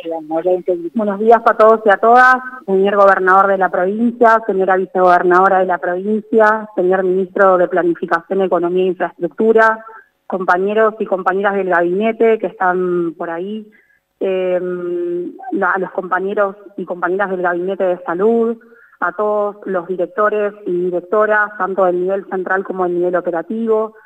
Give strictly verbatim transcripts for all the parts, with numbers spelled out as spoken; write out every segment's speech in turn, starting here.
Buenos días a todos y a todas, señor gobernador de la provincia, señora vicegobernadora de la provincia, señor ministro de Planificación, Economía e Infraestructura, compañeros y compañeras del gabinete que están por ahí, eh, a los compañeros y compañeras del gabinete de salud, a todos los directores y directoras, tanto del nivel central como del nivel operativo,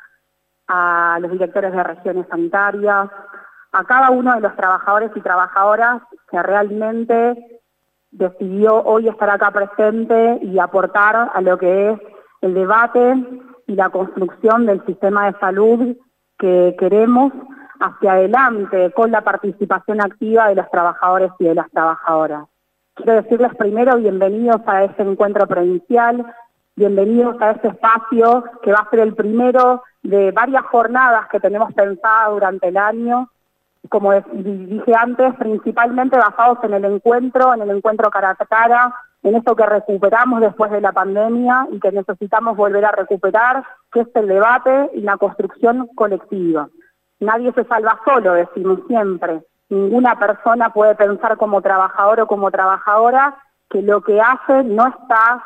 a los directores de regiones sanitarias, a cada uno de los trabajadores y trabajadoras que realmente decidió hoy estar acá presente y aportar a lo que es el debate y la construcción del sistema de salud que queremos hacia adelante con la participación activa de los trabajadores y de las trabajadoras. Quiero decirles primero bienvenidos a este encuentro provincial, bienvenidos a este espacio que va a ser el primero de varias jornadas que tenemos pensadas durante el año, como dije antes, principalmente basados en el encuentro, en el encuentro cara a cara, en eso que recuperamos después de la pandemia y que necesitamos volver a recuperar, que es el debate y la construcción colectiva. Nadie se salva solo, decimos siempre. Ninguna persona puede pensar como trabajador o como trabajadora que lo que hace no está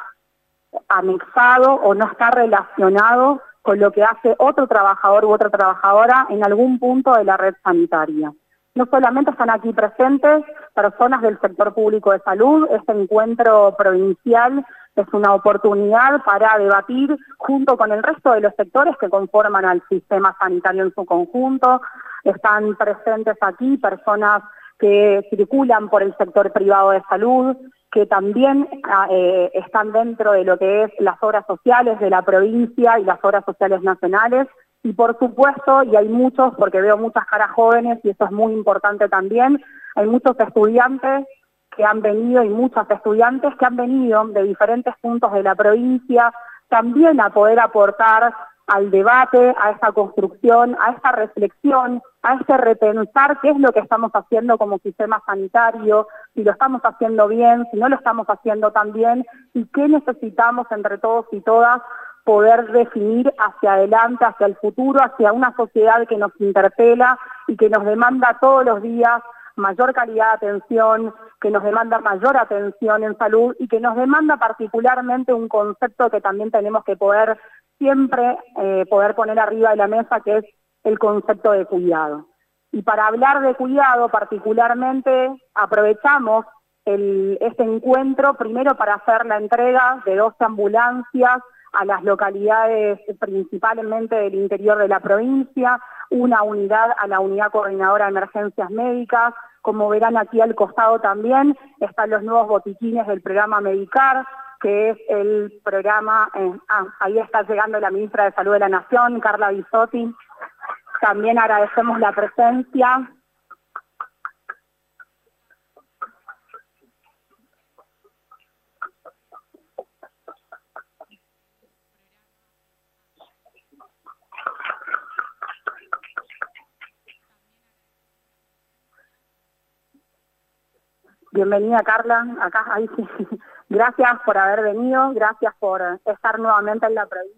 anexado o no está relacionado con lo que hace otro trabajador u otra trabajadora en algún punto de la red sanitaria. No solamente están aquí presentes personas del sector público de salud, este encuentro provincial es una oportunidad para debatir junto con el resto de los sectores que conforman al sistema sanitario en su conjunto. Están presentes aquí personas que circulan por el sector privado de salud, que también eh, están dentro de lo que es las obras sociales de la provincia y las obras sociales nacionales, y por supuesto, y hay muchos, porque veo muchas caras jóvenes, y eso es muy importante también, hay muchos estudiantes que han venido, y muchas estudiantes que han venido de diferentes puntos de la provincia, también a poder aportar al debate, a esta construcción, a esta reflexión, a este repensar qué es lo que estamos haciendo como sistema sanitario, si lo estamos haciendo bien, si no lo estamos haciendo tan bien, y qué necesitamos entre todos y todas poder definir hacia adelante, hacia el futuro, hacia una sociedad que nos interpela y que nos demanda todos los días mayor calidad de atención, que nos demanda mayor atención en salud y que nos demanda particularmente un concepto que también tenemos que poder siempre eh, poder poner arriba de la mesa, que es el concepto de cuidado. Y para hablar de cuidado particularmente aprovechamos el, este encuentro primero para hacer la entrega de doce ambulancias a las localidades principalmente del interior de la provincia, una unidad a la Unidad Coordinadora de Emergencias Médicas. Como verán aquí al costado también están los nuevos botiquines del programa Medicar, que es el programa, eh, ah, ahí está llegando la ministra de Salud de la Nación, Carla Bisotti. También agradecemos la presencia. Bienvenida Carla, acá, ahí sí. Gracias por haber venido, gracias por estar nuevamente en la provincia.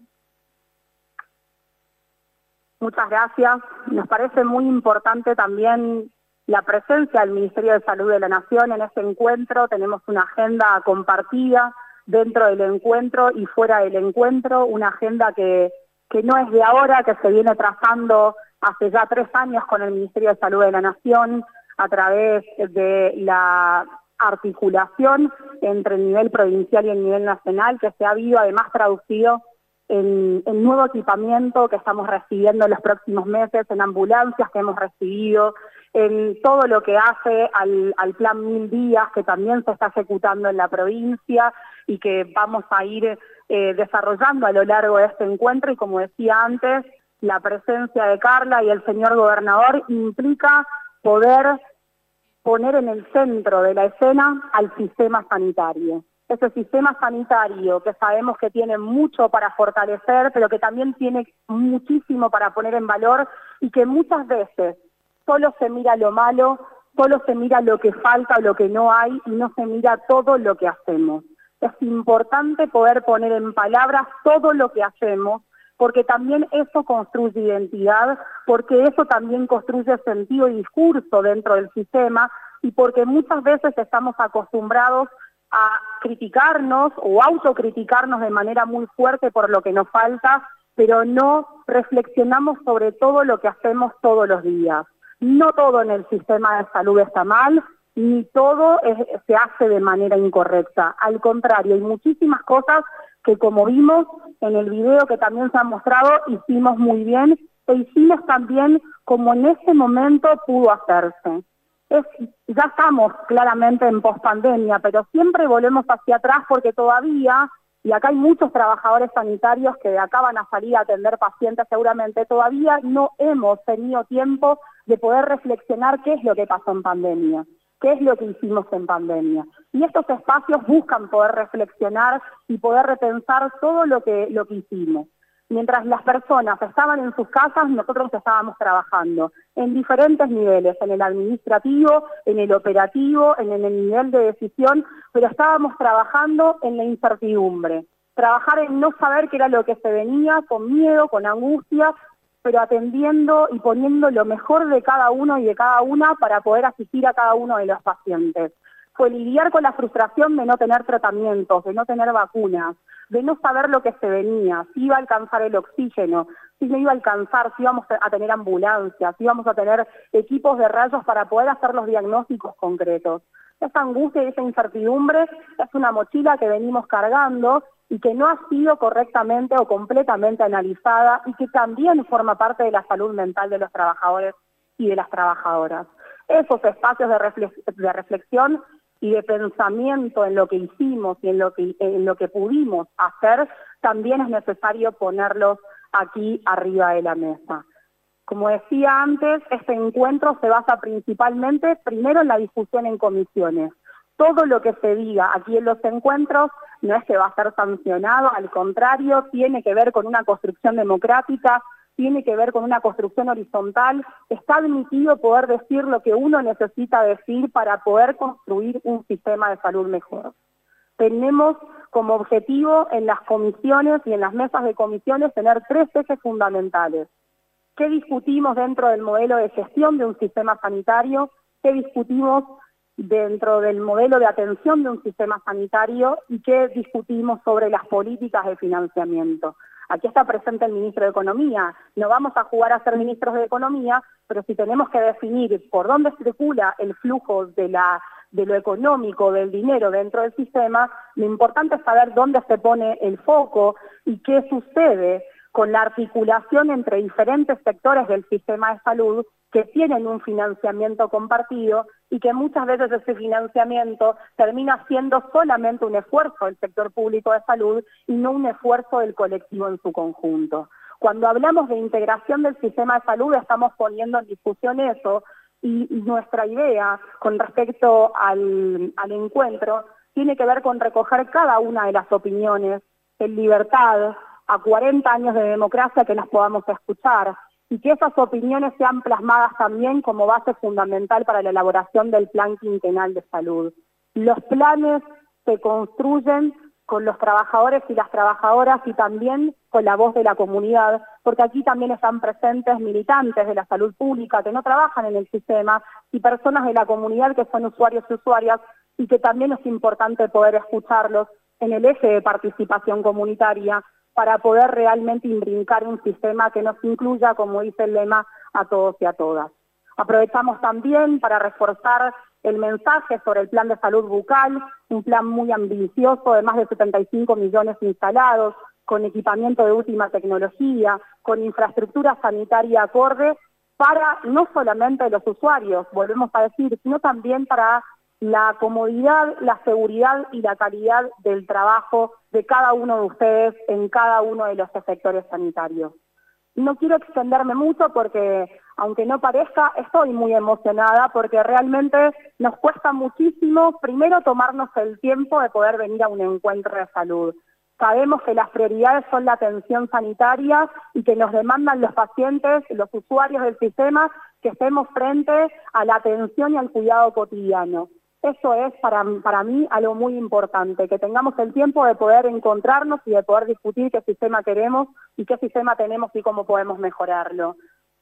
Muchas gracias. Nos parece muy importante también la presencia del Ministerio de Salud de la Nación en este encuentro. Tenemos una agenda compartida dentro del encuentro y fuera del encuentro, una agenda que, que no es de ahora, que se viene trazando hace ya tres años con el Ministerio de Salud de la Nación, a través de la articulación entre el nivel provincial y el nivel nacional, que se ha habido además traducido en, en nuevo equipamiento que estamos recibiendo en los próximos meses, en ambulancias que hemos recibido, en todo lo que hace al, al plan Mil Días, que también se está ejecutando en la provincia y que vamos a ir eh, desarrollando a lo largo de este encuentro. Y como decía antes, la presencia de Carla y el señor gobernador implica poder poner en el centro de la escena al sistema sanitario. Ese sistema sanitario que sabemos que tiene mucho para fortalecer, pero que también tiene muchísimo para poner en valor y que muchas veces solo se mira lo malo, solo se mira lo que falta o lo que no hay y no se mira todo lo que hacemos. Es importante poder poner en palabras todo lo que hacemos, porque también eso construye identidad, porque eso también construye sentido y discurso dentro del sistema, y porque muchas veces estamos acostumbrados a criticarnos o autocriticarnos de manera muy fuerte por lo que nos falta, pero no reflexionamos sobre todo lo que hacemos todos los días. No todo en el sistema de salud está mal, ni todo es, se hace de manera incorrecta. Al contrario, hay muchísimas cosas que, como vimos en el video que también se ha mostrado, hicimos muy bien e hicimos también como en ese momento pudo hacerse. Es, ya estamos claramente en pospandemia, pero siempre volvemos hacia atrás porque todavía, y acá hay muchos trabajadores sanitarios que de acá van a salir a atender pacientes seguramente, todavía no hemos tenido tiempo de poder reflexionar qué es lo que pasó en pandemia, qué es lo que hicimos en pandemia. Y estos espacios buscan poder reflexionar y poder repensar todo lo que, lo que hicimos. Mientras las personas estaban en sus casas, nosotros estábamos trabajando en diferentes niveles, en el administrativo, en el operativo, en el nivel de decisión, pero estábamos trabajando en la incertidumbre. Trabajar en no saber qué era lo que se venía, con miedo, con angustia, pero atendiendo y poniendo lo mejor de cada uno y de cada una para poder asistir a cada uno de los pacientes. Fue lidiar con la frustración de no tener tratamientos, de no tener vacunas, de no saber lo que se venía, si iba a alcanzar el oxígeno, si no iba a alcanzar, si íbamos a tener ambulancias, si íbamos a tener equipos de rayos para poder hacer los diagnósticos concretos. Esa angustia y esa incertidumbre es una mochila que venimos cargando y que no ha sido correctamente o completamente analizada y que también forma parte de la salud mental de los trabajadores y de las trabajadoras. Esos espacios de, reflex de reflexión y de pensamiento en lo que hicimos y en lo que, en lo que pudimos hacer, también es necesario ponerlos aquí arriba de la mesa. Como decía antes, este encuentro se basa principalmente, primero, en la discusión en comisiones. Todo lo que se diga aquí en los encuentros no es que va a ser sancionado, al contrario, tiene que ver con una construcción democrática, tiene que ver con una construcción horizontal. Está admitido poder decir lo que uno necesita decir para poder construir un sistema de salud mejor. Tenemos como objetivo en las comisiones y en las mesas de comisiones tener tres ejes fundamentales. ¿Qué discutimos dentro del modelo de gestión de un sistema sanitario? ¿Qué discutimos dentro del modelo de atención de un sistema sanitario? ¿Y qué discutimos sobre las políticas de financiamiento? Aquí está presente el ministro de Economía. No vamos a jugar a ser ministros de Economía, pero si tenemos que definir por dónde circula el flujo de, la, de lo económico, del dinero dentro del sistema, lo importante es saber dónde se pone el foco y qué sucede con la articulación entre diferentes sectores del sistema de salud que tienen un financiamiento compartido y que muchas veces ese financiamiento termina siendo solamente un esfuerzo del sector público de salud y no un esfuerzo del colectivo en su conjunto. Cuando hablamos de integración del sistema de salud estamos poniendo en discusión eso y, y nuestra idea con respecto al, al encuentro tiene que ver con recoger cada una de las opiniones en libertad, a cuarenta años de democracia, que las podamos escuchar y que esas opiniones sean plasmadas también como base fundamental para la elaboración del plan quinquenal de salud. Los planes se construyen con los trabajadores y las trabajadoras y también con la voz de la comunidad, porque aquí también están presentes militantes de la salud pública que no trabajan en el sistema y personas de la comunidad que son usuarios y usuarias y que también es importante poder escucharlos en el eje de participación comunitaria para poder realmente imbrincar un sistema que nos incluya, como dice el lema, a todos y a todas. Aprovechamos también para reforzar el mensaje sobre el plan de salud bucal, un plan muy ambicioso de más de setenta y cinco millones instalados, con equipamiento de última tecnología, con infraestructura sanitaria acorde, para no solamente los usuarios, volvemos a decir, sino también para la comodidad, la seguridad y la calidad del trabajo de cada uno de ustedes en cada uno de los sectores sanitarios. No quiero extenderme mucho porque, aunque no parezca, estoy muy emocionada porque realmente nos cuesta muchísimo, primero, tomarnos el tiempo de poder venir a un encuentro de salud. Sabemos que las prioridades son la atención sanitaria y que nos demandan los pacientes, los usuarios del sistema, que estemos frente a la atención y al cuidado cotidiano. Eso es para, para mí algo muy importante, que tengamos el tiempo de poder encontrarnos y de poder discutir qué sistema queremos y qué sistema tenemos y cómo podemos mejorarlo.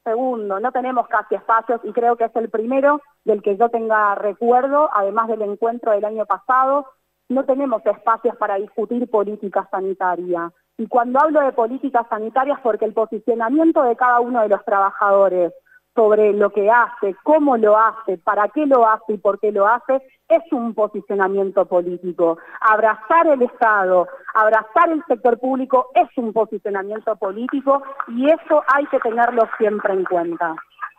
Segundo, no tenemos casi espacios y creo que es el primero del que yo tenga recuerdo, además del encuentro del año pasado, no tenemos espacios para discutir política sanitaria. Y cuando hablo de políticas sanitarias, porque el posicionamiento de cada uno de los trabajadores sobre lo que hace, cómo lo hace, para qué lo hace y por qué lo hace, es un posicionamiento político. Abrazar el Estado, abrazar el sector público es un posicionamiento político y eso hay que tenerlo siempre en cuenta.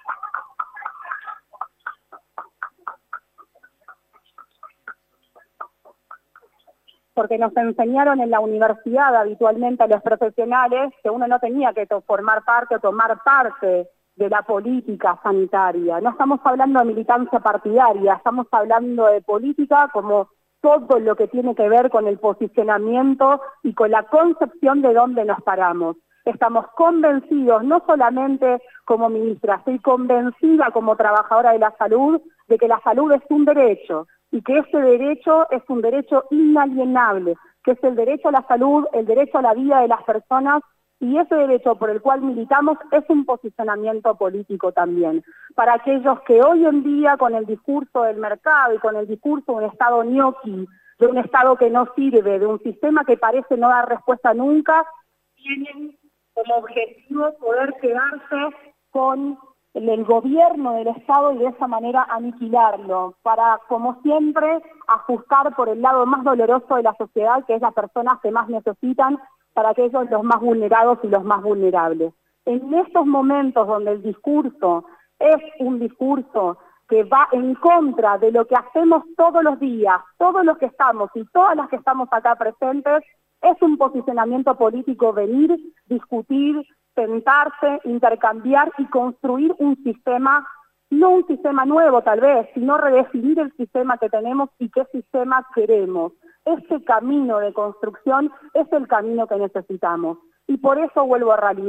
Porque nos enseñaron en la universidad habitualmente a los profesionales que uno no tenía que formar parte o tomar parte de la política sanitaria. No estamos hablando de militancia partidaria, estamos hablando de política como todo lo que tiene que ver con el posicionamiento y con la concepción de dónde nos paramos. Estamos convencidos, no solamente como ministra, estoy convencida como trabajadora de la salud, de que la salud es un derecho y que ese derecho es un derecho inalienable, que es el derecho a la salud, el derecho a la vida de las personas. Y ese derecho por el cual militamos es un posicionamiento político también. Para aquellos que hoy en día, con el discurso del mercado y con el discurso de un Estado ñoqui, de un Estado que no sirve, de un sistema que parece no dar respuesta nunca, tienen como objetivo poder quedarse con el gobierno del Estado y de esa manera aniquilarlo, para, como siempre, ajustar por el lado más doloroso de la sociedad, que es las personas que más necesitan, para aquellos los más vulnerados y los más vulnerables. En estos momentos donde el discurso es un discurso que va en contra de lo que hacemos todos los días, todos los que estamos y todas las que estamos acá presentes, es un posicionamiento político venir, discutir, sentarse, intercambiar y construir un sistema, no un sistema nuevo tal vez, sino redefinir el sistema que tenemos y qué sistema queremos. Ese camino de construcción es el camino que necesitamos. Y por eso vuelvo a, a,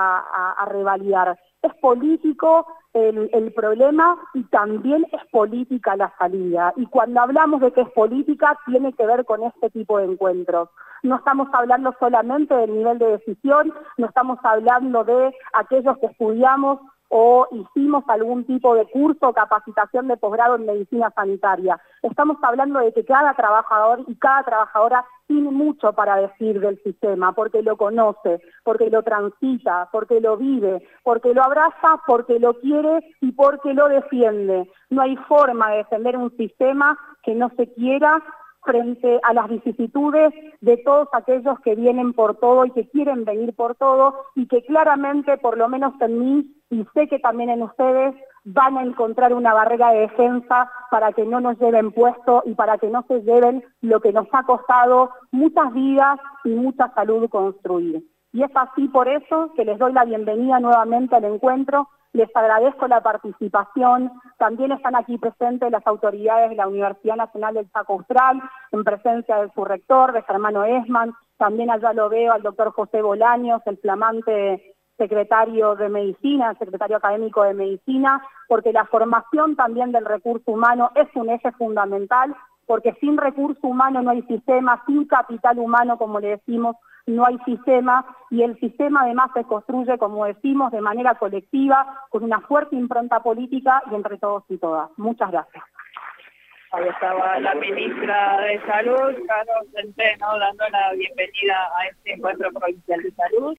a, a revalidar. Es político el, el problema y también es política la salida. Y cuando hablamos de que es política, tiene que ver con este tipo de encuentros. No estamos hablando solamente del nivel de decisión, no estamos hablando de aquellos que estudiamos o hicimos algún tipo de curso o capacitación de posgrado en medicina sanitaria. Estamos hablando de que cada trabajador y cada trabajadora tiene mucho para decir del sistema, porque lo conoce, porque lo transita, porque lo vive, porque lo abraza, porque lo quiere y porque lo defiende. No hay forma de defender un sistema que no se quiera frente a las vicisitudes de todos aquellos que vienen por todo y que quieren venir por todo y que claramente, por lo menos en mí, y sé que también en ustedes, van a encontrar una barrera de defensa para que no nos lleven puesto y para que no se lleven lo que nos ha costado muchas vidas y mucha salud construir. Y es así por eso que les doy la bienvenida nuevamente al encuentro. Les agradezco la participación, también están aquí presentes las autoridades de la Universidad Nacional del Chaco Austral, en presencia de su rector, de Germano Esman, también allá lo veo al doctor José Bolaños, el flamante secretario de Medicina, secretario académico de Medicina, porque la formación también del recurso humano es un eje fundamental, porque sin recurso humano no hay sistema, sin capital humano, como le decimos, no hay sistema, y el sistema además se construye, como decimos, de manera colectiva, con una fuerte impronta política y entre todos y todas. Muchas gracias. Ahí estaba la ministra de Salud, Carlos Centeno, dando la bienvenida a este encuentro provincial de salud.